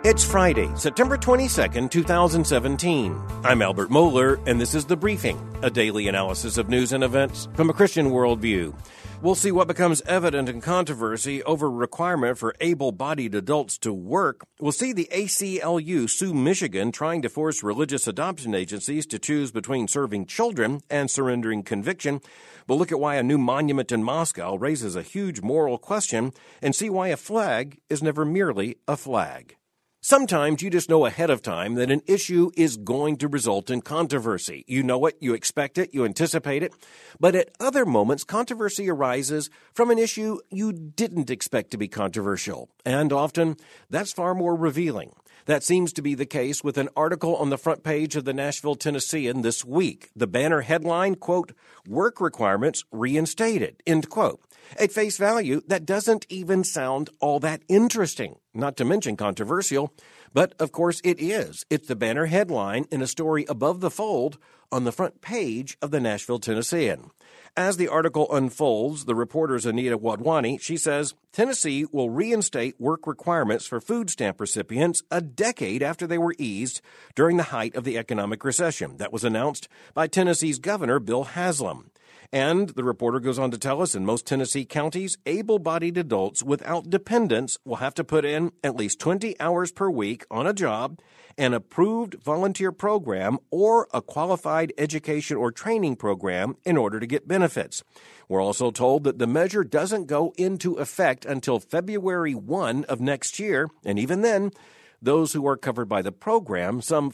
It's Friday, September 22nd, 2017. I'm Albert Mohler, and this is The Briefing, a daily analysis of news and events from a Christian worldview. We'll see what becomes evident in controversy over requirement for able-bodied adults to work. We'll see the ACLU sue Michigan, trying to force religious adoption agencies to choose between serving children and surrendering conviction. We'll look at why a new monument in Moscow raises a huge moral question and see why a flag is never merely a flag. Sometimes you just know ahead of time that an issue is going to result in controversy. You know it, you expect it, you anticipate it. But at other moments, controversy arises from an issue you didn't expect to be controversial. And often, that's far more revealing. That seems to be the case with an article on the front page of the Nashville Tennessean this week. The banner headline, quote, "Work requirements reinstated," end quote. At face value, that doesn't even sound all that interesting, not to mention controversial. But, of course, it is. It's the banner headline in a story above the fold on the front page of the Nashville Tennessean. As the article unfolds, the reporter's Anita Wadwani, she says, Tennessee will reinstate work requirements for food stamp recipients a decade after they were eased during the height of the economic recession. That was announced by Tennessee's Governor Bill Haslam. And the reporter goes on to tell us in most Tennessee counties, able-bodied adults without dependents will have to put in at least 20 hours per week on a job, an approved volunteer program, or a qualified education or training program in order to get benefits. We're also told that the measure doesn't go into effect until February 1 of next year, and even then, those who are covered by the program, some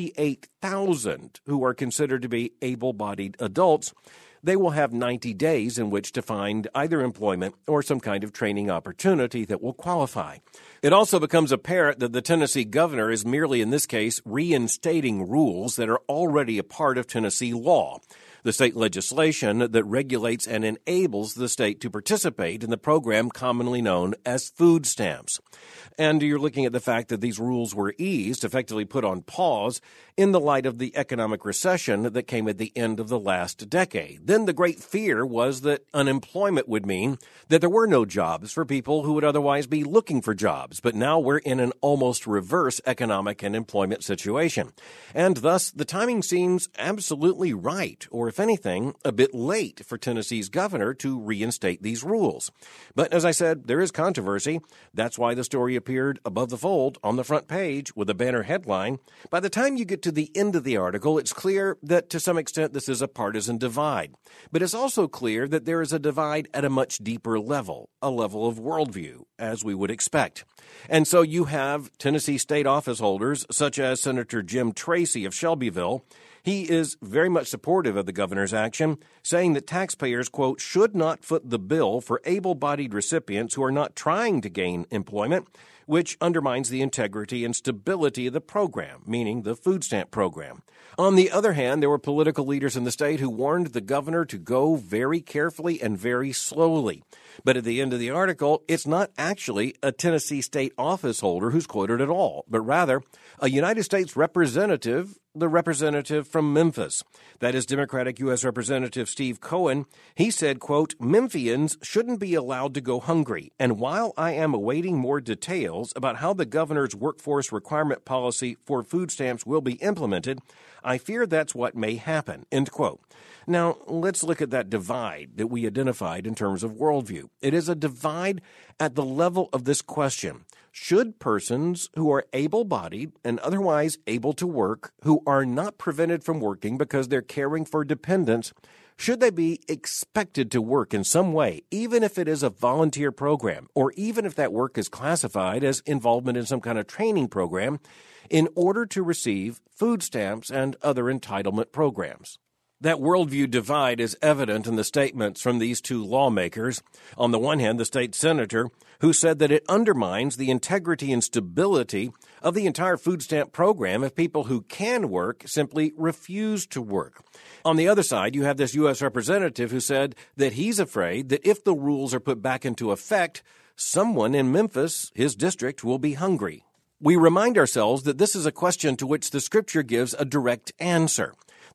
58,000 who are considered to be able-bodied adults, they will have 90 days in which to find either employment or some kind of training opportunity that will qualify. It also becomes apparent that the Tennessee governor is merely, in this case, reinstating rules that are already a part of Tennessee law, the state legislation that regulates and enables the state to participate in the program commonly known as food stamps. And you're looking at the fact that these rules were eased, effectively put on pause, in the light of the economic recession that came at the end of the last decade. Then the great fear was that unemployment would mean that there were no jobs for people who would otherwise be looking for jobs. But now we're in an almost reverse economic and employment situation. And thus, the timing seems absolutely right, or if anything, a bit late for Tennessee's governor to reinstate these rules. But as I said, there is controversy. That's why the story appeared above the fold on the front page with a banner headline. By the time you get to the end of the article, it's clear that to some extent this is a partisan divide. But it's also clear that there is a divide at a much deeper level, a level of worldview, as we would expect. And so you have Tennessee state office holders, such as Senator Jim Tracy of Shelbyville. He is very much supportive of the governor's action, saying that taxpayers, quote, should not foot the bill for able-bodied recipients who are not trying to gain employment, which undermines the integrity and stability of the program, meaning the food stamp program. On the other hand, there were political leaders in the state who warned the governor to go very carefully and very slowly. But at the end of the article, it's not actually a Tennessee state office holder who's quoted at all, but rather a United States representative, the representative from Memphis. That is Democratic U.S. Representative Steve Cohen. He said, quote, Memphians shouldn't be allowed to go hungry. And while I am awaiting more details about how the governor's workforce requirement policy for food stamps will be implemented, I fear that's what may happen, end quote. Now, let's look at that divide that we identified in terms of worldview. It is a divide at the level of this question. Should persons who are able-bodied and otherwise able to work, who are not prevented from working because they're caring for dependents, should they be expected to work in some way, even if it is a volunteer program, or even if that work is classified as involvement in some kind of training program, in order to receive food stamps and other entitlement programs? That worldview divide is evident in the statements from these two lawmakers. On the one hand, the state senator, who said that it undermines the integrity and stability of the entire food stamp program if people who can work simply refuse to work. On the other side, you have this U.S. representative who said that he's afraid that if the rules are put back into effect, someone in Memphis, his district, will be hungry. We remind ourselves that this is a question to which the Scripture gives a direct answer.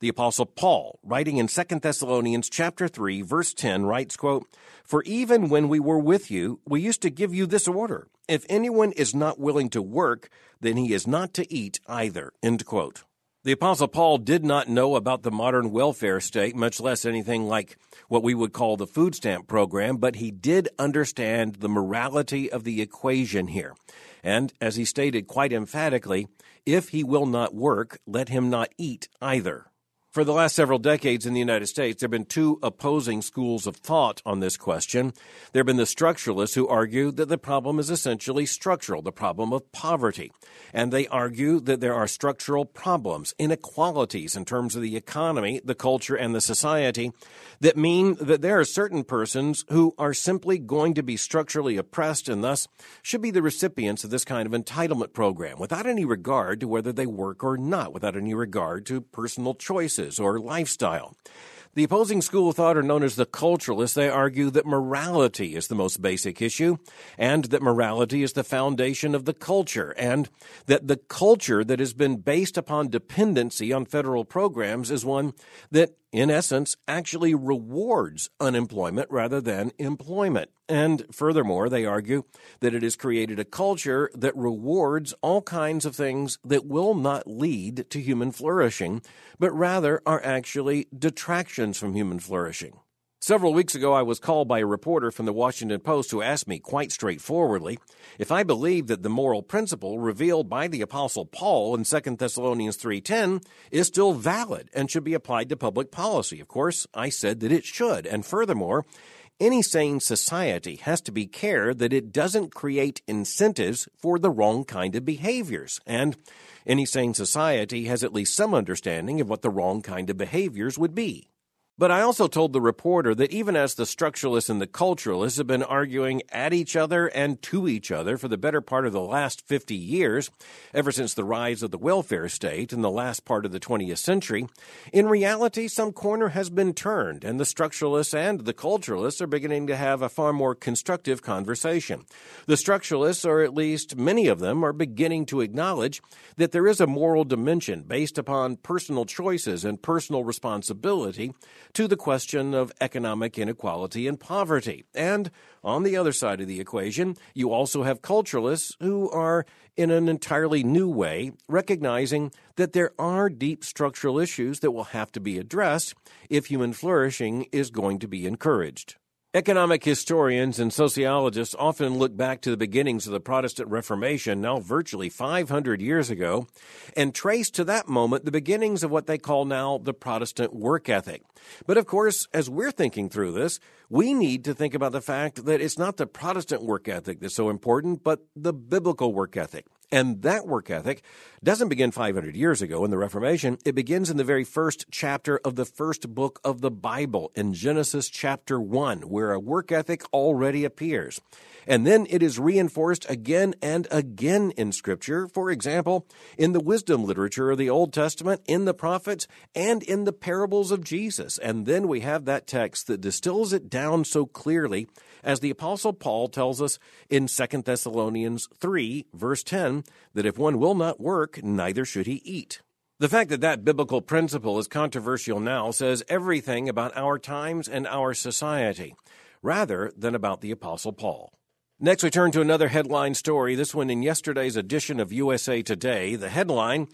The Apostle Paul, writing in 2 Thessalonians chapter 3, verse 10, writes, quote, "For even when we were with you, we used to give you this order. If anyone is not willing to work, then he is not to eat either." End quote. The Apostle Paul did not know about the modern welfare state, much less anything like what we would call the food stamp program, but he did understand the morality of the equation here. And as he stated quite emphatically, if he will not work, let him not eat either. For the last several decades in the United States, there have been two opposing schools of thought on this question. There have been the structuralists who argue that the problem is essentially structural, the problem of poverty. And they argue that there are structural problems, inequalities in terms of the economy, the culture, and the society that mean that there are certain persons who are simply going to be structurally oppressed and thus should be the recipients of this kind of entitlement program without any regard to whether they work or not, without any regard to personal choices or lifestyle. The opposing school of thought are known as the culturalists. They argue that morality is the most basic issue, and that morality is the foundation of the culture, and that the culture that has been based upon dependency on federal programs is one that, in essence, actually rewards unemployment rather than employment. And furthermore, they argue that it has created a culture that rewards all kinds of things that will not lead to human flourishing, but rather are actually detractions from human flourishing. Several weeks ago, I was called by a reporter from the Washington Post who asked me quite straightforwardly if I believed that the moral principle revealed by the Apostle Paul in 2 Thessalonians 3:10 is still valid and should be applied to public policy. Of course, I said that it should, and furthermore, any sane society has to be care that it doesn't create incentives for the wrong kind of behaviors, and any sane society has at least some understanding of what the wrong kind of behaviors would be. But I also told the reporter that even as the structuralists and the culturalists have been arguing at each other and to each other for the better part of the last 50 years, ever since the rise of the welfare state in the last part of the 20th century, in reality some corner has been turned, and the structuralists and the culturalists are beginning to have a far more constructive conversation. The structuralists, or at least many of them, are beginning to acknowledge that there is a moral dimension based upon personal choices and personal responsibility to the question of economic inequality and poverty. And on the other side of the equation, you also have culturalists who are, in an entirely new way, recognizing that there are deep structural issues that will have to be addressed if human flourishing is going to be encouraged. Economic historians and sociologists often look back to the beginnings of the Protestant Reformation, now virtually 500 years ago, and trace to that moment the beginnings of what they call now the Protestant work ethic. But of course, as we're thinking through this, we need to think about the fact that it's not the Protestant work ethic that's so important, but the biblical work ethic. And that work ethic doesn't begin 500 years ago in the Reformation. It begins in the very first chapter of the first book of the Bible, in Genesis chapter 1, where a work ethic already appears. And then it is reinforced again and again in Scripture, for example, in the wisdom literature of the Old Testament, in the prophets, and in the parables of Jesus. And then we have that text that distills it down so clearly, as the Apostle Paul tells us in 2 Thessalonians 3, verse 10, that if one will not work, neither should he eat. The fact that that biblical principle is controversial now says everything about our times and our society, rather than about the Apostle Paul. Next, we turn to another headline story, this one in yesterday's edition of USA Today. The headline,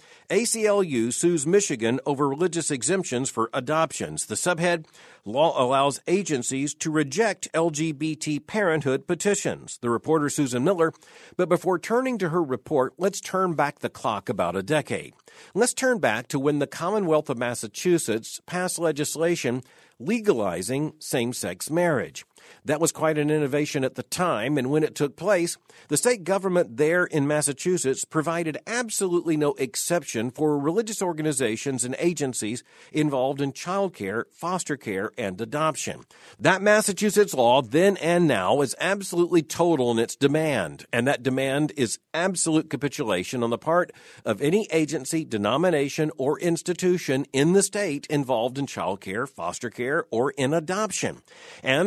ACLU sues Michigan over religious exemptions for adoptions. The subhead, law allows agencies to reject LGBT parenthood petitions. The reporter, Susan Miller. But before turning to her report, let's turn back the clock about a decade. Let's turn back to when the Commonwealth of Massachusetts passed legislation legalizing same-sex marriage. That was quite an innovation at the time, and when it took place, the state government there in Massachusetts provided absolutely no exception for religious organizations and agencies involved in child care, foster care, and adoption. That Massachusetts law, then and now, is absolutely total in its demand, and that demand is absolute capitulation on the part of any agency, denomination, or institution in the state involved in child care, foster care, or in adoption. And the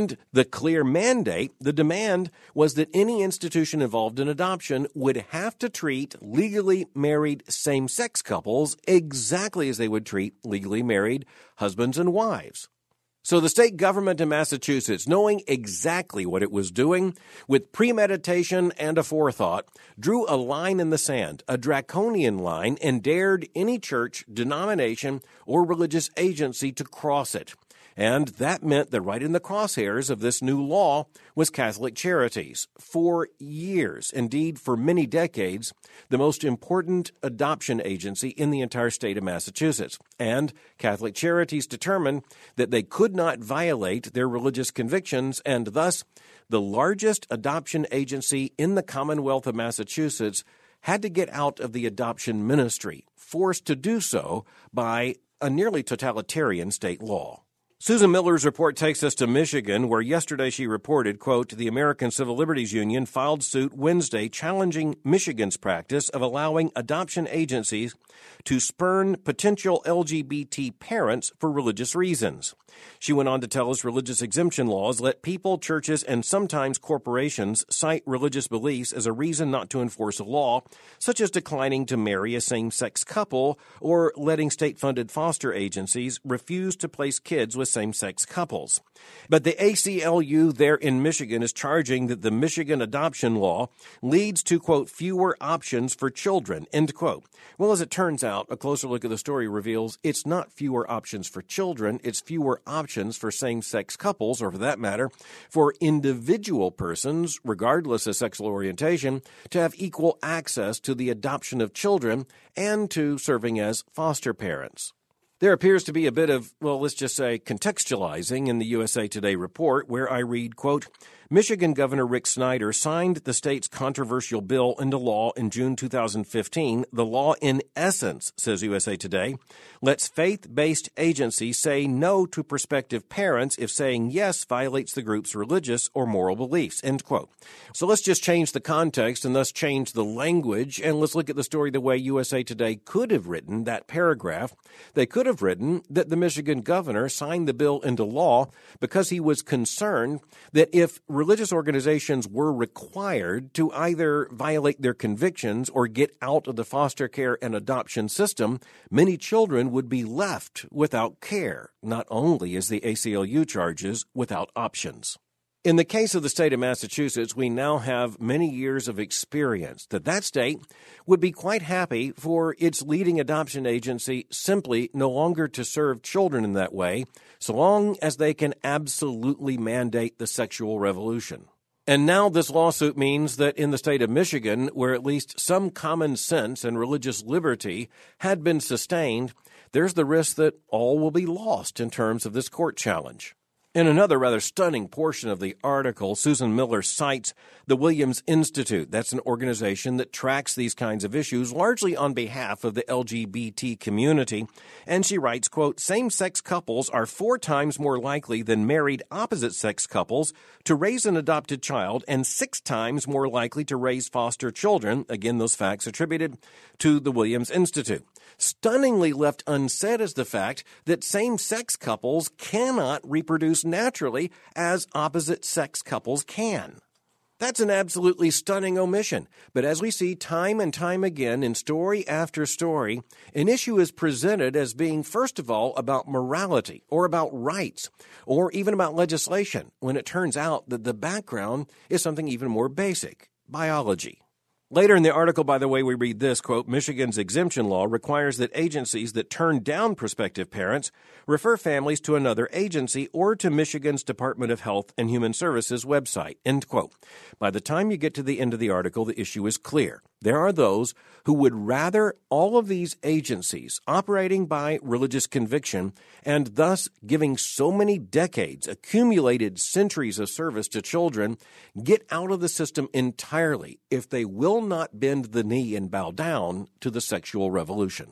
The clear mandate, the demand, was that any institution involved in adoption would have to treat legally married same-sex couples exactly as they would treat legally married husbands and wives. So the state government in Massachusetts, knowing exactly what it was doing, with premeditation and a forethought, drew a line in the sand, a draconian line, and dared any church, denomination, or religious agency to cross it. And that meant that right in the crosshairs of this new law was Catholic Charities. For years, indeed for many decades, the most important adoption agency in the entire state of Massachusetts. And Catholic Charities determined that they could not violate their religious convictions, and thus the largest adoption agency in the Commonwealth of Massachusetts had to get out of the adoption ministry, forced to do so by a nearly totalitarian state law. Susan Miller's report takes us to Michigan, where yesterday she reported, quote, the American Civil Liberties Union filed suit Wednesday challenging Michigan's practice of allowing adoption agencies to spurn potential LGBT parents for religious reasons. She went on to tell us religious exemption laws let people, churches, and sometimes corporations cite religious beliefs as a reason not to enforce a law, such as declining to marry a same-sex couple or letting state-funded foster agencies refuse to place kids with same-sex couples. But the ACLU there in Michigan is charging that the Michigan adoption law leads to, quote, fewer options for children, end quote. Well, as it turns out, a closer look at the story reveals it's not fewer options for children, it's fewer options for same-sex couples, or for that matter, for individual persons, regardless of sexual orientation, to have equal access to the adoption of children and to serving as foster parents. There appears to be a bit of, well, let's just say, contextualizing in the USA Today report, where I read, quote, Michigan Governor Rick Snyder signed the state's controversial bill into law in June 2015. The law, in essence, says USA Today, lets faith-based agencies say no to prospective parents if saying yes violates the group's religious or moral beliefs, end quote. So let's just change the context and thus change the language, and let's look at the story the way USA Today could have written that paragraph. They could have written that the Michigan governor signed the bill into law because he was concerned that if religious organizations were required to either violate their convictions or get out of the foster care and adoption system, many children would be left without care, not only, as the ACLU charges, without options. In the case of the state of Massachusetts, we now have many years of experience that state would be quite happy for its leading adoption agency simply no longer to serve children in that way, so long as they can absolutely mandate the sexual revolution. And now this lawsuit means that in the state of Michigan, where at least some common sense and religious liberty had been sustained, there's the risk that all will be lost in terms of this court challenge. In another rather stunning portion of the article, Susan Miller cites the Williams Institute. That's an organization that tracks these kinds of issues largely on behalf of the LGBT community. And she writes, quote, same-sex couples are 4 times more likely than married opposite-sex couples to raise an adopted child and 6 times more likely to raise foster children. Again, those facts attributed to the Williams Institute. Stunningly left unsaid is the fact that same-sex couples cannot reproduce naturally as opposite-sex couples can. That's an absolutely stunning omission. But as we see time and time again in story after story, an issue is presented as being, first of all, about morality or about rights or even about legislation, when it turns out that the background is something even more basic, biology. Later in the article, by the way, we read this, quote, Michigan's exemption law requires that agencies that turn down prospective parents refer families to another agency or to Michigan's Department of Health and Human Services website, end quote. By the time you get to the end of the article, the issue is clear. There are those who would rather all of these agencies operating by religious conviction and thus giving so many decades, accumulated centuries of service to children, get out of the system entirely if they will not bend the knee and bow down to the sexual revolution.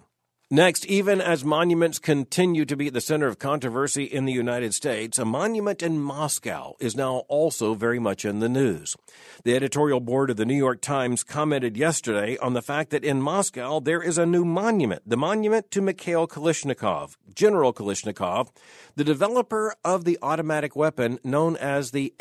Next, even as monuments continue to be at the center of controversy in the United States, a monument in Moscow is now also very much in the news. The editorial board of the New York Times commented yesterday on the fact that in Moscow there is a new monument, the monument to Mikhail Kalashnikov, General Kalashnikov, the developer of the automatic weapon known as the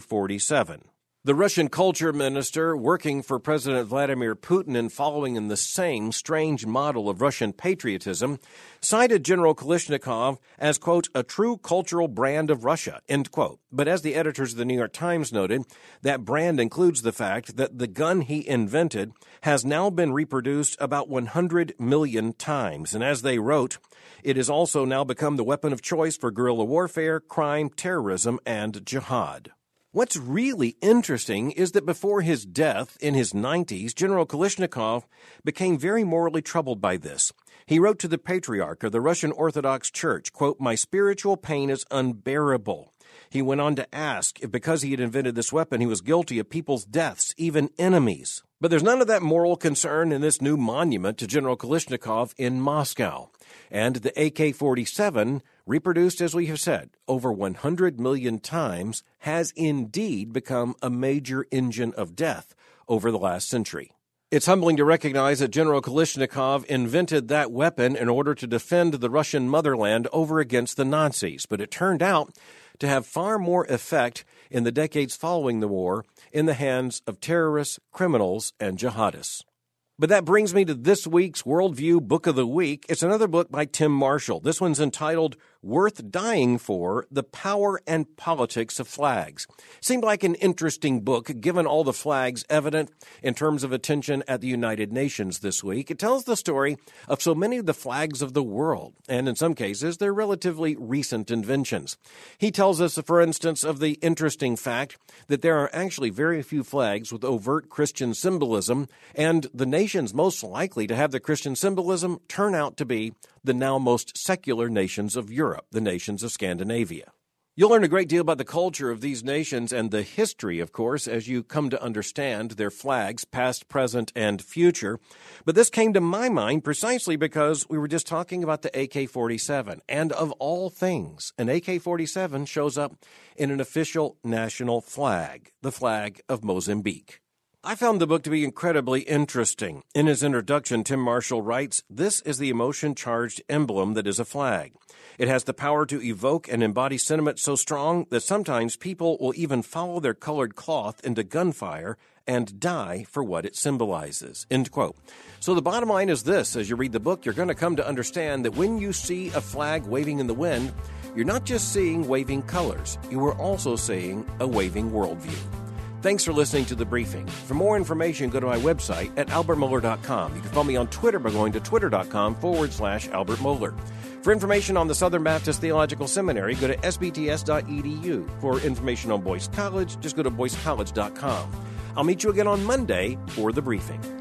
AK-47. The Russian culture minister, working for President Vladimir Putin and following in the same strange model of Russian patriotism, cited General Kalashnikov as, quote, a true cultural brand of Russia, end quote. But as the editors of the New York Times noted, that brand includes the fact that the gun he invented has now been reproduced about 100 million times. And as they wrote, it has also now become the weapon of choice for guerrilla warfare, crime, terrorism, and jihad. What's really interesting is that before his death in his 90s, General Kalashnikov became very morally troubled by this. He wrote to the Patriarch of the Russian Orthodox Church, quote, my spiritual pain is unbearable. He went on to ask if because he had invented this weapon, he was guilty of people's deaths, even enemies. But there's none of that moral concern in this new monument to General Kalashnikov in Moscow. And the AK-47, reproduced, as we have said, over 100 million times, has indeed become a major engine of death over the last century. It's humbling to recognize that General Kalashnikov invented that weapon in order to defend the Russian motherland over against the Nazis, but it turned out to have far more effect in the decades following the war in the hands of terrorists, criminals, and jihadists. But that brings me to this week's Worldview Book of the Week. It's another book by Tim Marshall. This one's entitled Worth Dying For, The Power and Politics of Flags. Seemed like an interesting book, given all the flags evident in terms of attention at the United Nations this week. It tells the story of so many of the flags of the world, and in some cases, they're relatively recent inventions. He tells us, for instance, of the interesting fact that there are actually very few flags with overt Christian symbolism, and the nations most likely to have the Christian symbolism turn out to be the now most secular nations of Europe, the nations of Scandinavia. You'll learn a great deal about the culture of these nations and the history, of course, as you come to understand their flags, past, present, and future. But this came to my mind precisely because we were just talking about the AK-47. And of all things, an AK-47 shows up in an official national flag, the flag of Mozambique. I found the book to be incredibly interesting. In his introduction, Tim Marshall writes, this is the emotion-charged emblem that is a flag. It has the power to evoke and embody sentiment so strong that sometimes people will even follow their colored cloth into gunfire and die for what it symbolizes. End quote. So the bottom line is this. As you read the book, you're going to come to understand that when you see a flag waving in the wind, you're not just seeing waving colors. You are also seeing a waving worldview. Thanks for listening to The Briefing. For more information, go to my website at albertmohler.com. You can follow me on Twitter by going to twitter.com/Albert Mohler. For information on the Southern Baptist Theological Seminary, go to sbts.edu. For information on Boyce College, just go to boycecollege.com. I'll meet you again on Monday for The Briefing.